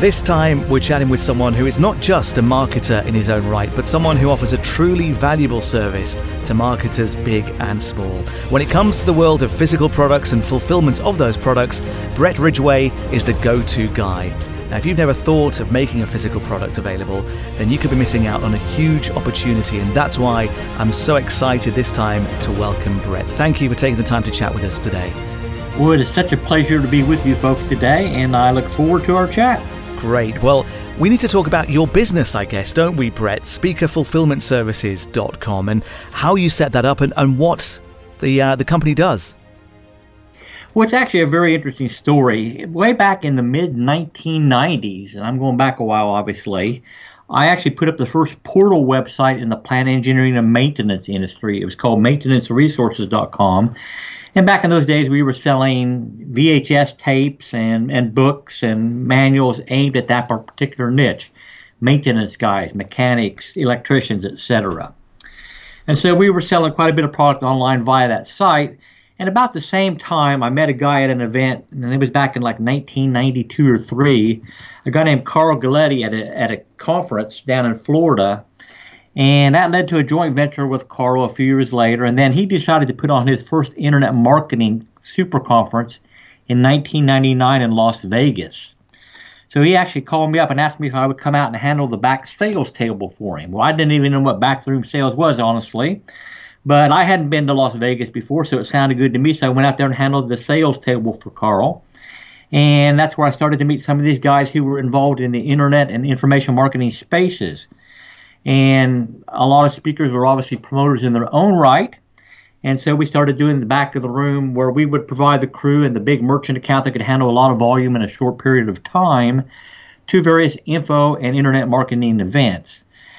This time, we're chatting with someone who is not just a marketer in his own right, but someone who offers a truly valuable service to marketers big and small. When it comes to the world of physical products and fulfillment of those products, Brett Ridgway is the go-to guy. Now, if you've never thought of making a physical product available, then you could be missing out on a huge opportunity, and that's why I'm so excited this time to welcome Brett. Thank you for taking the time to chat with us today. Well, it is such a pleasure to be with you folks today, and I look forward to our chat. Great. Well, we need to talk about your business, I guess, don't we, Brett? Speakerfulfillmentservices.com, and how you set that up and what the company does. Well, it's actually a very interesting story. Way back in the mid-1990s, and I'm going back a while, obviously, I actually put up the first portal website in the plant engineering and maintenance industry. It was called maintenanceresources.com. And back in those days, we were selling VHS tapes and books and manuals aimed at that particular niche, maintenance guys, mechanics, electricians, etc. And so we were selling quite a bit of product online via that site. And about the same time, I met a guy at an event, and it was back in like 1992 or 3, a guy named Carl Galletti at a conference down in Florida. And that led to a joint venture with Carl a few years later. And then he decided to put on his first internet marketing super conference in 1999 in Las Vegas. So he actually called me up and asked me if I would come out and handle the back sales table for him. Well, I didn't even know what backroom sales was, honestly. But I hadn't been to Las Vegas before, so it sounded good to me. So I went out there and handled the sales table for Carl. And that's where I started to meet some of these guys who were involved in the internet and information marketing spaces. And a lot of speakers were obviously promoters in their own right. And so we started doing the back of the room where we would provide the crew and the big merchant account that could handle a lot of volume in a short period of time to various info and internet marketing events.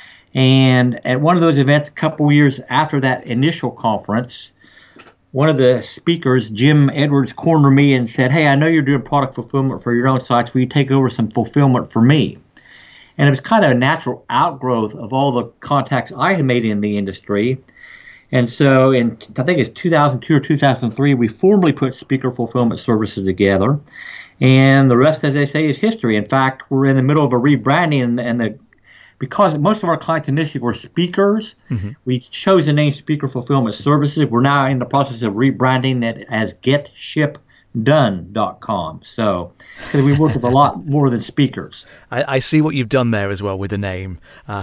And at one of those events, a couple years after that initial conference, one of the speakers, Jim Edwards, cornered me and said, "Hey, I know you're doing product fulfillment for your own sites. Will you take over some fulfillment for me?" And it was kind of a natural outgrowth of all the contacts I had made in the industry. And so I think it's 2002 or 2003, we formally put Speaker Fulfillment Services together. And the rest, as they say, is history. In fact, we're in the middle of a rebranding, because most of our clients initially were speakers, we chose the name Speaker Fulfillment Services. We're now in the process of rebranding it as GetShipDone.com. So, because we work with a lot more than speakers. I see what you've done there as well with the name.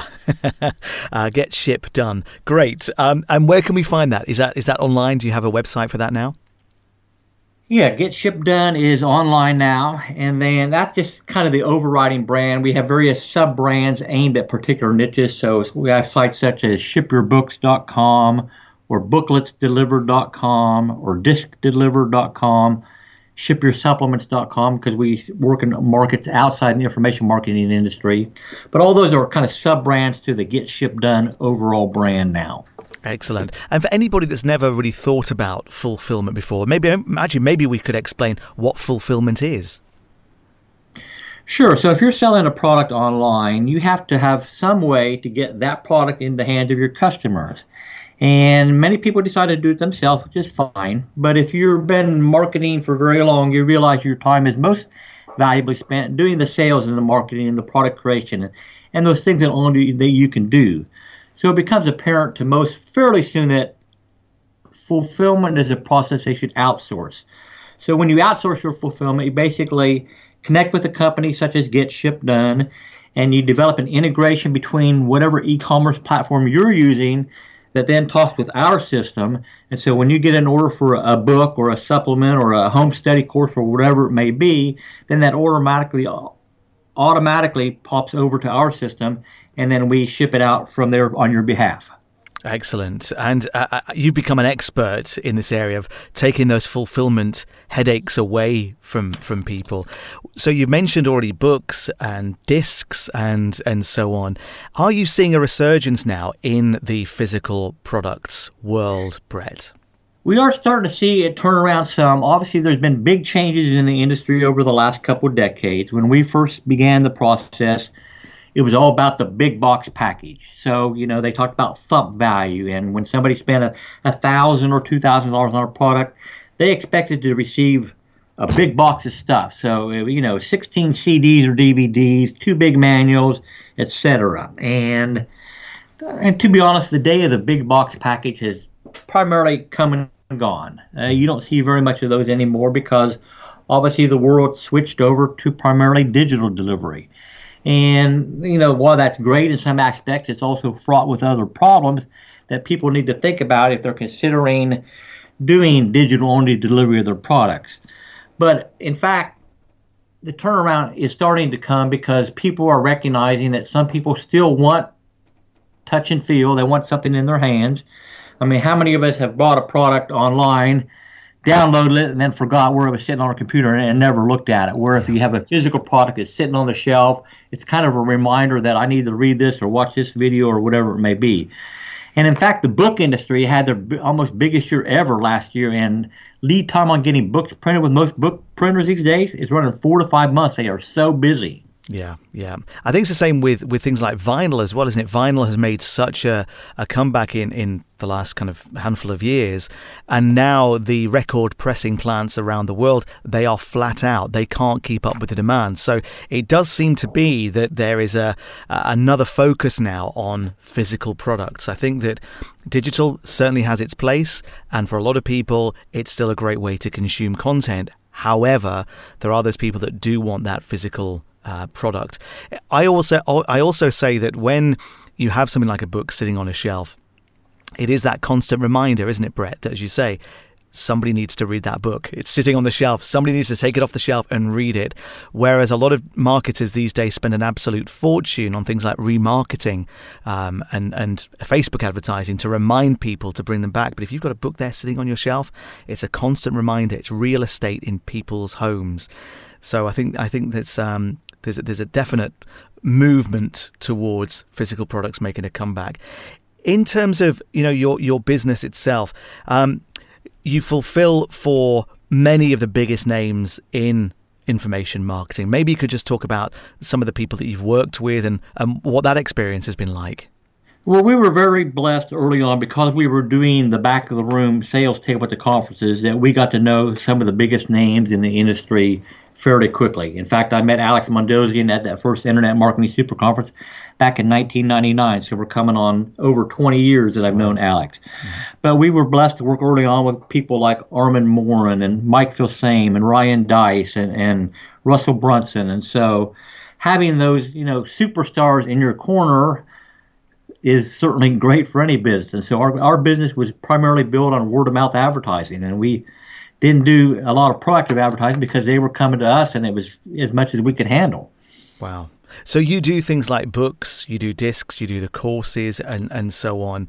Get Ship Done. Great. And where can we find that? Is that online? Do you have a website for that now? Yeah, Get Ship Done is online now, and then that's just kind of the overriding brand. We have various sub-brands aimed at particular niches, so we have sites such as ShipYourBooks.com or BookletsDelivered.com or DiscDelivered.com, ShipYourSupplements.com, because we work in markets outside the information marketing industry. But all those are kind of sub-brands to the Get Ship Done overall brand now. Excellent. And for anybody that's never really thought about fulfillment before, maybe we could explain what fulfillment is. Sure. So if you're selling a product online, you have to have some way to get that product in the hands of your customers. And many people decide to do it themselves, which is fine. But if you've been marketing for very long, you realize your time is most valuably spent doing the sales and the marketing and the product creation and those things that only that you can do. So it becomes apparent to most fairly soon that fulfillment is a process they should outsource. So when you outsource your fulfillment, you basically connect with a company such as Get Ship Done, and you develop an integration between whatever e-commerce platform you're using that then talks with our system. And so when you get an order for a book or a supplement or a home study course or whatever it may be, then that order automatically pops over to our system, and then we ship it out from there on your behalf. Excellent. And you've become an expert in this area of taking those fulfillment headaches away from people. So you've mentioned already books and discs and so on. Are you seeing a resurgence now in the physical products world, Brett? We are starting to see it turn around some. Obviously, there's been big changes in the industry over the last couple of decades. When we first began the process, it was all about the big box package. So, they talked about thump value. And when somebody spent $1,000 or $2,000 on a product, they expected to receive a big box of stuff. So, 16 CDs or DVDs, two big manuals, etc. And to be honest, the day of the big box package has primarily come and gone. You don't see very much of those anymore because obviously the world switched over to primarily digital delivery. And, while that's great in some aspects, it's also fraught with other problems that people need to think about if they're considering doing digital-only delivery of their products. But in fact, the turnaround is starting to come because people are recognizing that some people still want touch and feel. They want something in their hands. I mean, how many of us have bought a product online, downloaded it, and then forgot where it was sitting on a computer and never looked at it? Where if you have a physical product that's sitting on the shelf, it's kind of a reminder that I need to read this or watch this video or whatever it may be. And in fact, the book industry had their almost biggest year ever last year, and lead time on getting books printed with most book printers these days is running 4 to 5 months. They are so busy. Yeah. I think it's the same with things like vinyl as well, isn't it? Vinyl has made such a comeback in the last kind of handful of years. And now the record pressing plants around the world, they are flat out. They can't keep up with the demand. So it does seem to be that there is another focus now on physical products. I think that digital certainly has its place. And for a lot of people, it's still a great way to consume content. However, there are those people that do want that physical product. I also say that when you have something like a book sitting on a shelf, it is that constant reminder, isn't it, Brett, that as you say, somebody needs to read that book. It's sitting on the shelf. Somebody needs to take it off the shelf and read it. Whereas a lot of marketers these days spend an absolute fortune on things like remarketing and Facebook advertising to remind people to bring them back. But if you've got a book there sitting on your shelf, it's a constant reminder. It's real estate in people's homes. So I think that's there's a definite movement towards physical products making a comeback. In terms of your business itself, you fulfill for many of the biggest names in information marketing. Maybe you could just talk about some of the people that you've worked with and what that experience has been like. Well, we were very blessed early on because we were doing the back of the room sales table at the conferences that we got to know some of the biggest names in the industry fairly quickly. In fact, I met Alex Mandossian at that first Internet Marketing Super Conference back in 1999. So we're coming on over 20 years that I've known Alex. Mm-hmm. But we were blessed to work early on with people like Armin Morin and Mike Filsaime and Ryan Dice and Russell Brunson. And so having those, superstars in your corner is certainly great for any business. So our business was primarily built on word-of-mouth advertising, and we didn't do a lot of proactive advertising because they were coming to us, and it was as much as we could handle. Wow. So you do things like books, you do discs, you do the courses, and so on.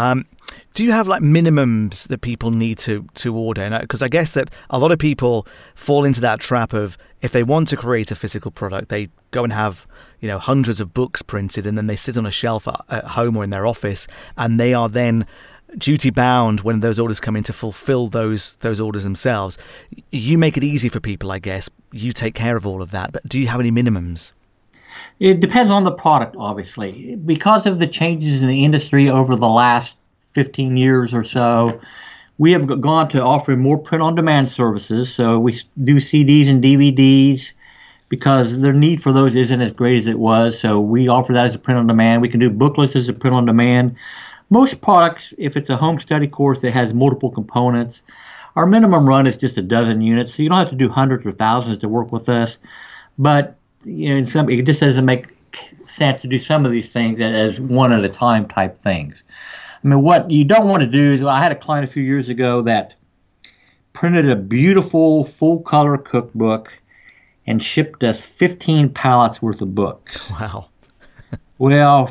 Do you have like minimums that people need to order? Because I guess that a lot of people fall into that trap of if they want to create a physical product, they go and have hundreds of books printed, and then they sit on a shelf at home or in their office, and they are then duty bound when those orders come in to fulfill those orders themselves. You make it easy for people, I guess. You take care of all of that. But do you have any minimums? It depends on the product, obviously. Because of the changes in the industry over the last 15 years or so, we have gone to offering more print-on-demand services. So we do CDs and DVDs because the need for those isn't as great as it was. So we offer that as a print-on-demand. We can do booklets as a print-on-demand. Most products, if it's a home study course that has multiple components, our minimum run is just a dozen units. So you don't have to do hundreds or thousands to work with us. But it just doesn't make sense to do some of these things as one at a time type things. I mean, what you don't want to do is, I had a client a few years ago that printed a beautiful full-color cookbook and shipped us 15 pallets worth of books. Wow. Well,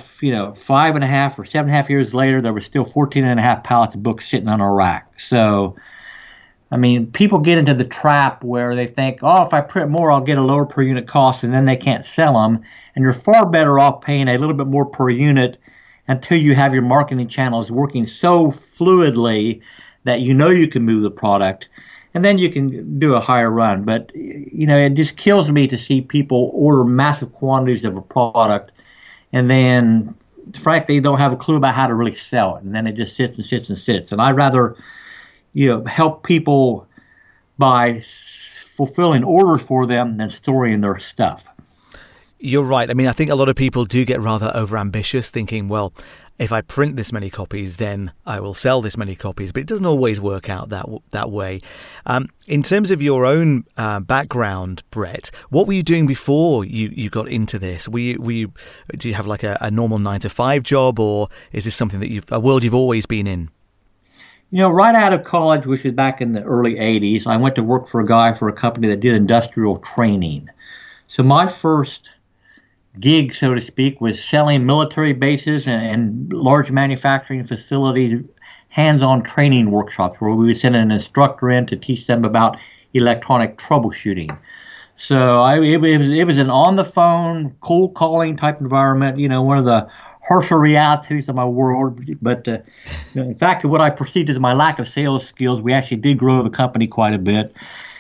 5.5 or 7.5 years later, there were still 14.5 pallets of books sitting on a rack. So, I mean, people get into the trap where they think, if I print more, I'll get a lower per unit cost, and then they can't sell them. And you're far better off paying a little bit more per unit until you have your marketing channels working so fluidly that you can move the product, and then you can do a higher run. But, it just kills me to see people order massive quantities of a product and then, frankly, don't have a clue about how to really sell it. And then it just sits and sits and sits. And I'd rather, help people by fulfilling orders for them than storing their stuff. You're right. I mean, I think a lot of people do get rather overambitious, thinking, well, if I print this many copies, then I will sell this many copies. But it doesn't always work out that way. In terms of your own background, Brett, what were you doing before you got into this? Do you have like a normal 9-to-5 job, or is this something that a world you've always been in? Right out of college, which was back in the early 80s, I went to work for a company that did industrial training. So my first gig, so to speak, was selling military bases and large manufacturing facilities, hands-on training workshops where we would send an instructor in to teach them about electronic troubleshooting. So it was an on-the-phone, cold calling type environment, one of the harsher realities of my world. But in fact, what I perceived as my lack of sales skills, we actually did grow the company quite a bit.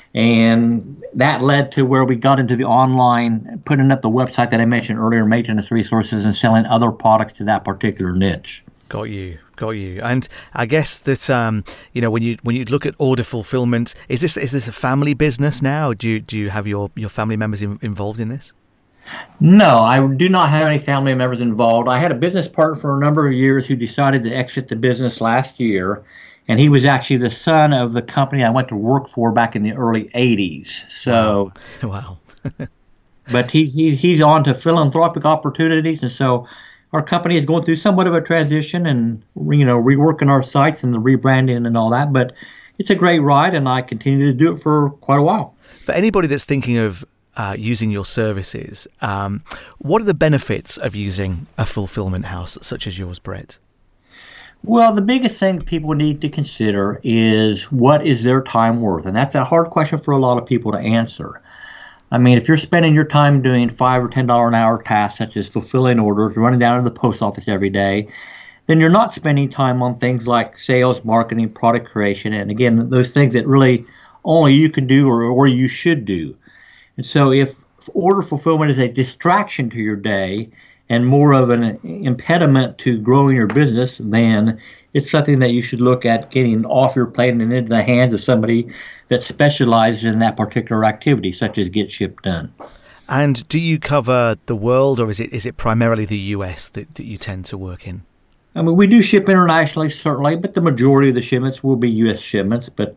And that led to where we got into the online, putting up the website that I mentioned earlier, Maintenance Resources, and selling other products to that particular niche. Got you. And I guess that when you look at order fulfillment, is this a family business now? Do you have your family members involved in this? No, I do not have any family members involved. I had a business partner for a number of years who decided to exit the business last year. And he was actually the son of the company I went to work for back in the early 80s. So, wow. But he's on to philanthropic opportunities, and so our company is going through somewhat of a transition and reworking our sites and the rebranding and all that. But it's a great ride, and I continue to do it for quite a while. For anybody that's thinking of using your services, what are the benefits of using a fulfillment house such as yours, Brett? Well, the biggest thing people need to consider is what is their time worth? And that's a hard question for a lot of people to answer. I mean, if you're spending your time doing $5 or $10 an hour tasks such as fulfilling orders, running down to the post office every day, then you're not spending time on things like sales, marketing, product creation, and again, those things that really only you can do or you should do. And so if order fulfillment is a distraction to your day, and more of an impediment to growing your business, then it's something that you should look at getting off your plate and into the hands of somebody that specializes in that particular activity, such as Get Ship Done. And do you cover the world, or is it primarily the US that you tend to work in? I mean, we do ship internationally, certainly, but the majority of the shipments will be U.S. shipments. But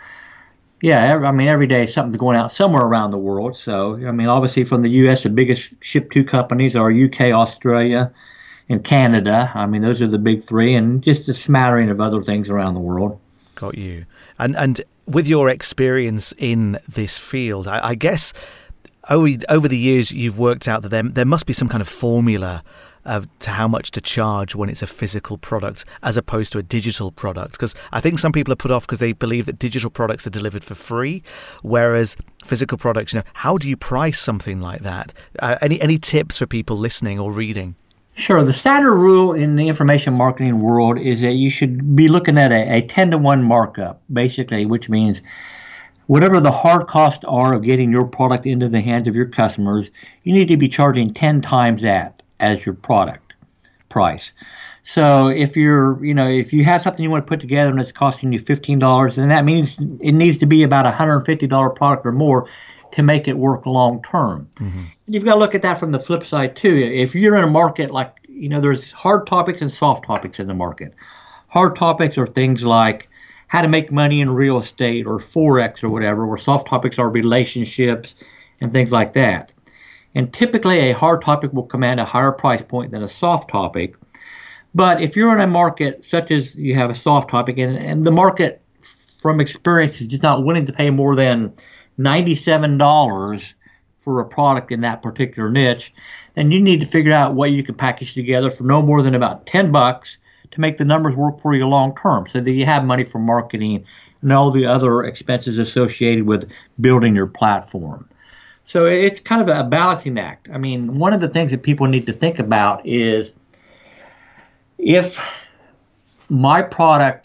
every day something's going out somewhere around the world. So, obviously from the U.S., the biggest ship-to companies are U.K., Australia, and Canada. Those are the big three, and just a smattering of other things around the world. Got you. And with your experience in this field, I guess over the years you've worked out that there must be some kind of formula to how much to charge when it's a physical product as opposed to a digital product. Because I think some people are put off because they believe that digital products are delivered for free, whereas physical products, how do you price something like that? Any tips for people listening or reading? Sure. The standard rule in the information marketing world is that you should be looking at a 10-to-1 markup, basically, which means whatever the hard costs are of getting your product into the hands of your customers, you need to be charging 10 times that as your product price. So if if you have something you want to put together and it's costing you $15, then that means it needs to be about a $150 product or more to make it work long term. Mm-hmm. You've got to look at that from the flip side too. If you're in a market like, there's hard topics and soft topics in the market. Hard topics are things like how to make money in real estate or Forex or whatever, where soft topics are relationships and things like that. And typically a hard topic will command a higher price point than a soft topic. But if you're in a market such as you have a soft topic and the market from experience is just not willing to pay more than $97 for a product in that particular niche, then you need to figure out what you can package together for no more than about $10 to make the numbers work for you long term, so that you have money for marketing and all the other expenses associated with building your platform. So it's kind of a balancing act. One of the things that people need to think about is if my product,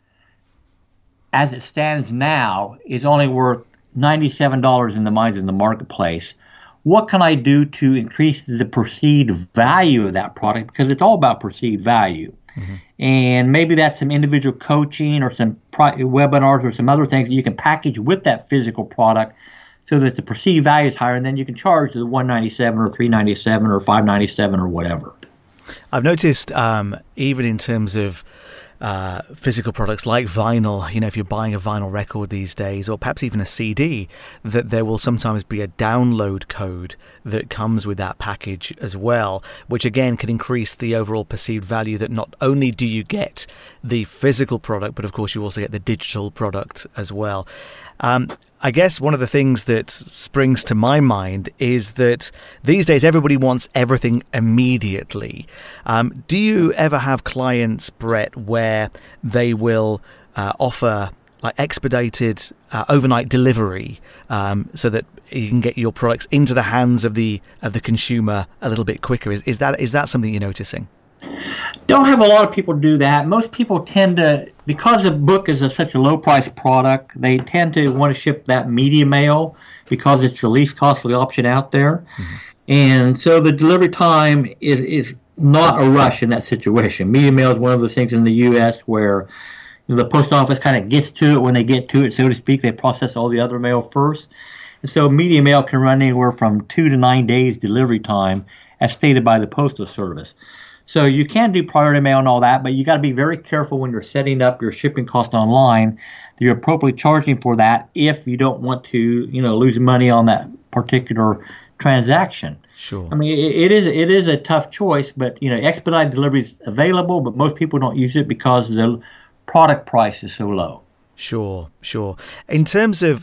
as it stands now, is only worth $97 in the minds of the marketplace, what can I do to increase the perceived value of that product? Because it's all about perceived value. Mm-hmm. And maybe that's some individual coaching or some webinars or some other things that you can package with that physical product so that the perceived value is higher, and then you can charge the $197 or $397 or $597 or whatever. I've noticed even in terms of physical products like vinyl, if you're buying a vinyl record these days, or perhaps even a CD, that there will sometimes be a download code that comes with that package as well, which again can increase the overall perceived value, that not only do you get the physical product, but of course you also get the digital product as well. I guess one of the things that springs to my mind is that these days everybody wants everything immediately. Do you ever have clients, Brett, where they will offer like expedited overnight delivery so that you can get your products into the hands of the consumer a little bit quicker? Is that something you're noticing? Don't have a lot of people do that. Most people tend to, because a book is such a low price product, they tend to want to ship that media mail because it's the least costly option out there. Mm-hmm. And so the delivery time is not a rush in that situation. Media mail is one of those things in the U.S. where the post office kind of gets to it when they get to it, so to speak. They process all the other mail first. And so media mail can run anywhere from 2 to 9 days delivery time as stated by the Postal Service. So you can do priority mail and all that, but you got to be very careful when you're setting up your shipping cost online that you're appropriately charging for that if you don't want to, lose money on that particular transaction. Sure. I mean, it is a tough choice, but expedited delivery is available, but most people don't use it because the product price is so low. Sure. In terms of,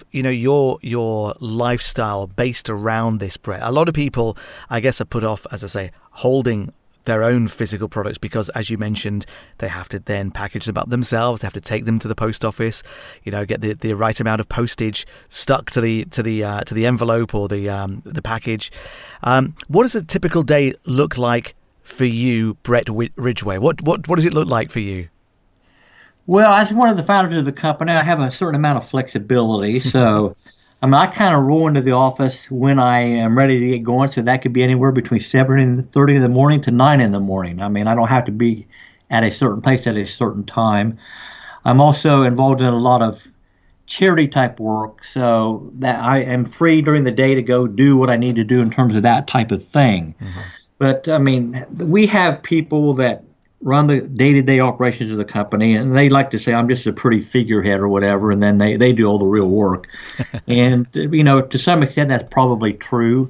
your lifestyle based around this, Brett, a lot of people, I guess, are put off, as I say, holding their own physical products because, as you mentioned, they have to then package them up themselves. They have to take them to the post office, get the right amount of postage stuck to the envelope or the package. What does a typical day look like for you, Brett Ridgway? What does it look like for you? Well, as one of the founders of the company, I have a certain amount of flexibility. So, I kind of roll into the office when I am ready to get going. So that could be anywhere between 7:30 in the morning to 9 in the morning. I don't have to be at a certain place at a certain time. I'm also involved in a lot of charity type work, so that I am free during the day to go do what I need to do in terms of that type of thing. Mm-hmm. But, we have people that run the day-to-day operations of the company, and they like to say I'm just a pretty figurehead or whatever, and then they do all the real work. And, to some extent that's probably true.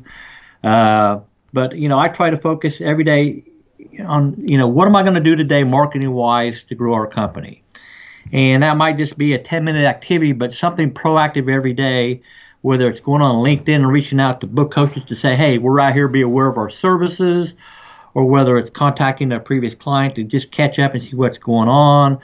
But, I try to focus every day on, what am I going to do today marketing-wise to grow our company? And that might just be a 10-minute activity, but something proactive every day, whether it's going on LinkedIn and reaching out to book coaches to say, hey, we're out here, be aware of our services, or whether it's contacting a previous client to just catch up and see what's going on,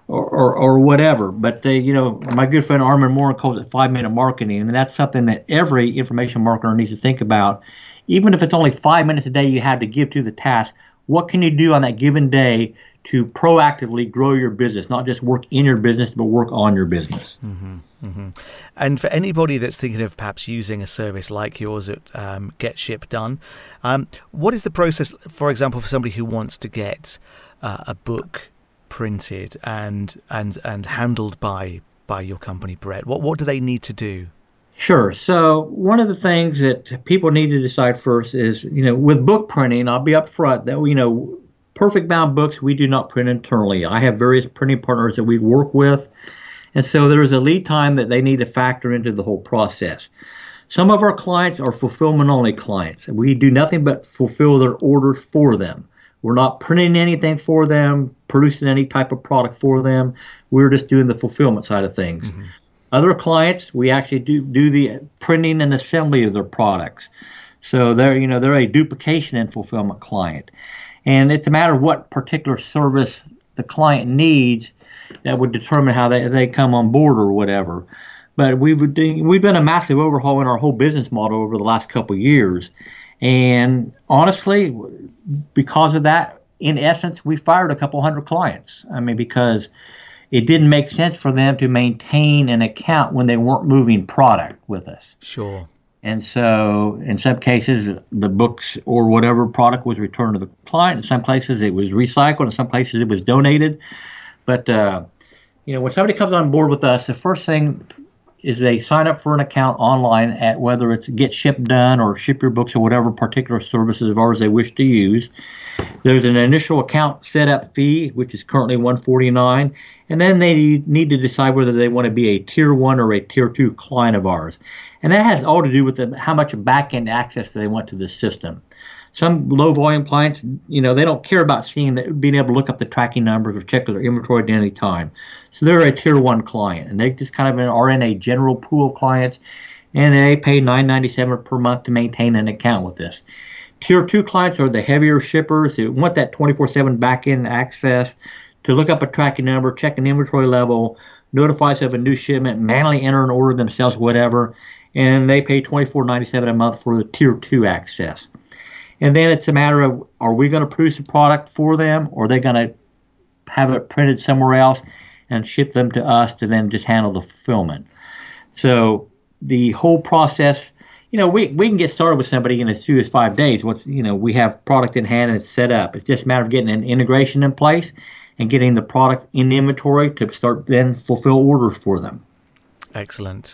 or whatever. But, my good friend Armin Moore calls it 5-minute marketing, and that's something that every information marketer needs to think about. Even if it's only 5 minutes a day you have to give to the task, what can you do on that given day to proactively grow your business, not just work in your business, but work on your business? Mm-hmm, mm-hmm. And for anybody that's thinking of perhaps using a service like yours at Get Ship Done, what is the process, for example, for somebody who wants to get a book printed and handled by your company, Brett? What do they need to do? Sure. So one of the things that people need to decide first is, with book printing, I'll be up front that, Perfect Bound books, we do not print internally. I have various printing partners that we work with, and so there is a lead time that they need to factor into the whole process. Some of our clients are fulfillment-only clients. We do nothing but fulfill their orders for them. We're not printing anything for them, producing any type of product for them. We're just doing the fulfillment side of things. Mm-hmm. Other clients, we actually do the printing and assembly of their products. So they're a duplication and fulfillment client. And it's a matter of what particular service the client needs that would determine how they come on board or whatever. But we've done a massive overhaul in our whole business model over the last couple of years. And honestly, because of that, in essence, we fired a couple hundred clients. Because it didn't make sense for them to maintain an account when they weren't moving product with us. Sure. And so in some cases, the books or whatever product was returned to the client. In some places, it was recycled. In some places, it was donated. But, when somebody comes on board with us, the first thing is they sign up for an account online at whether it's Get Ship Done or Ship Your Books or whatever particular services of ours they wish to use. There's an initial account setup fee, which is currently $149, and then they need to decide whether they want to be a Tier 1 or a Tier 2 client of ours. And that has all to do with how much back-end access they want to the system. Some low-volume clients, they don't care about being able to look up the tracking numbers or check their inventory at any time. So they're a Tier 1 client, and they just kind of are in a general pool of clients, and they pay $9.97 per month to maintain an account with this. Tier 2 clients are the heavier shippers who want that 24/7 back-end access to look up a tracking number, check an inventory level, notify us of a new shipment, manually enter an order themselves, whatever, and they pay $24.97 a month for the Tier 2 access. And then it's a matter of, are we going to produce a product for them, or are they going to have it printed somewhere else and ship them to us to then just handle the fulfillment? So the whole process, we can get started with somebody in as few as 5 days. We have product in hand and it's set up. It's just a matter of getting an integration in place and getting the product in inventory to start then fulfill orders for them. Excellent.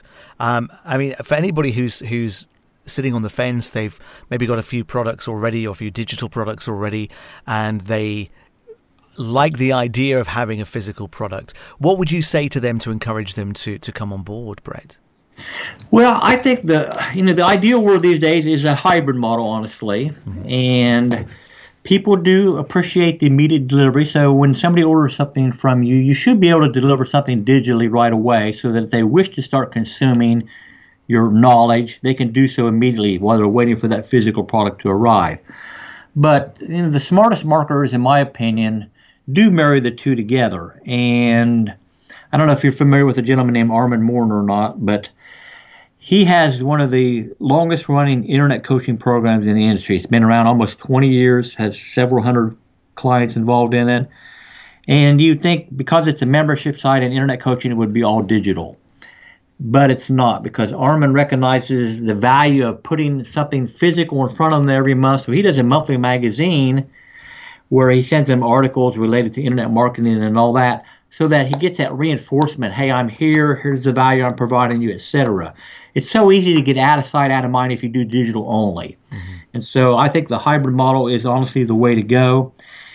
For anybody who's sitting on the fence, they've maybe got a few products already or a few digital products already, and they like the idea of having a physical product. What would you say to them to encourage them to come on board, Brett? Well, I think the ideal world these days is a hybrid model, honestly, and people do appreciate the immediate delivery. So when somebody orders something from you, you should be able to deliver something digitally right away, so that if they wish to start consuming your knowledge, they can do so immediately while they're waiting for that physical product to arrive. But the smartest marketers, in my opinion, do marry the two together. And I don't know if you're familiar with a gentleman named Armin Morn or not, but he has one of the longest running internet coaching programs in the industry. It's been around almost 20 years, has several hundred clients involved in it. And you'd think because it's a membership site and internet coaching, it would be all digital. But it's not, because Armin recognizes the value of putting something physical in front of them every month. So he does a monthly magazine where he sends them articles related to internet marketing and all that, so that he gets that reinforcement. Hey, I'm here. Here's the value I'm providing you, etc. It's so easy to get out of sight, out of mind if you do digital only. And so I think the hybrid model is honestly the way to go.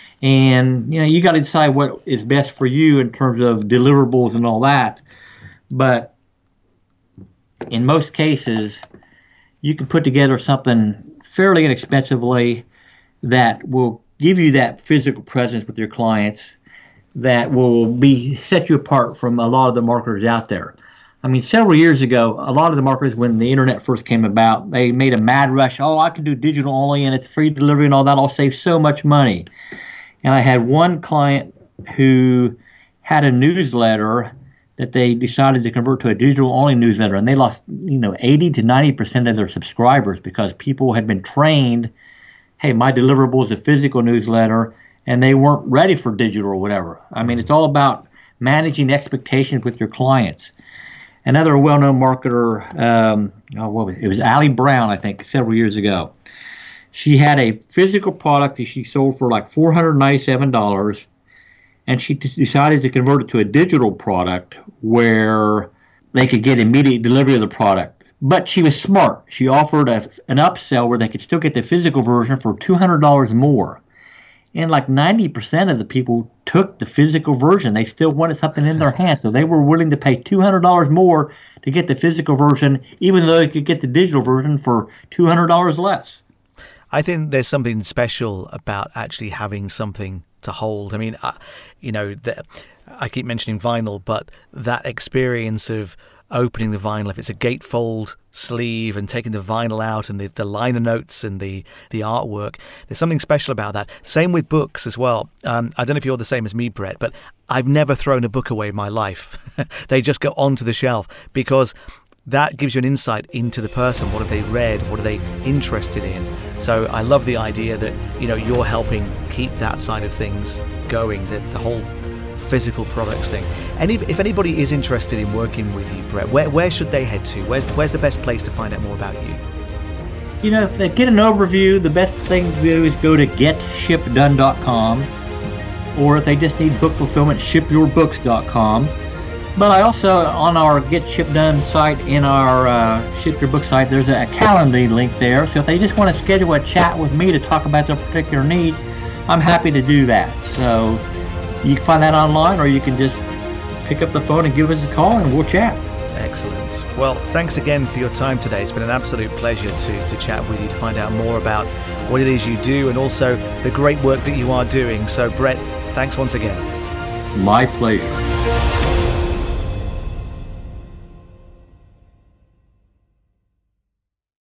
And you got to decide what is best for you in terms of deliverables and all that. But in most cases, you can put together something fairly inexpensively that will give you that physical presence with your clients that will set you apart from a lot of the marketers out there. I mean, several years ago, a lot of the marketers, when the internet first came about, they made a mad rush. Oh, I can do digital only and it's free delivery and all that. I'll save so much money. And I had one client who had a newsletter that they decided to convert to a digital-only newsletter, and they lost 80 to 90% of their subscribers because people had been trained, hey, my deliverable is a physical newsletter, and they weren't ready for digital or whatever. I mean, it's all about managing expectations with your clients. Another well-known marketer, it was Allie Brown, I think, several years ago. She had a physical product that she sold for like $497, and she decided to convert it to a digital product where they could get immediate delivery of the product. But she was smart. She offered an upsell where they could still get the physical version for $200 more. And like 90% of the people took the physical version. They still wanted something in their hands, so they were willing to pay $200 more to get the physical version, even though they could get the digital version for $200 less. I think there's something special about actually having something to hold. I mean, I keep mentioning vinyl, but that experience of opening the vinyl, if it's a gatefold sleeve and taking the vinyl out and the liner notes and the artwork, there's something special about that. Same with books as well. I don't know if you're the same as me, Brett, but I've never thrown a book away in my life. They just go onto the shelf because that gives you an insight into the person. What have they read? What are they interested in? So I love the idea that, you're helping keep that side of things going, the whole physical products thing. If anybody is interested in working with you, Brett, where should they head to? Where's the best place to find out more about you? If they get an overview, the best thing to do is go to getshipdone.com, or if they just need book fulfillment, shipyourbooks.com. But I also, on our Get Ship Done site in our Ship Your Book site, there's a Calendly link there. So if they just want to schedule a chat with me to talk about their particular needs, I'm happy to do that. So you can find that online, or you can just pick up the phone and give us a call and we'll chat. Excellent. Well, thanks again for your time today. It's been an absolute pleasure to chat with you, to find out more about what it is you do and also the great work that you are doing. So, Brett, thanks once again. My pleasure.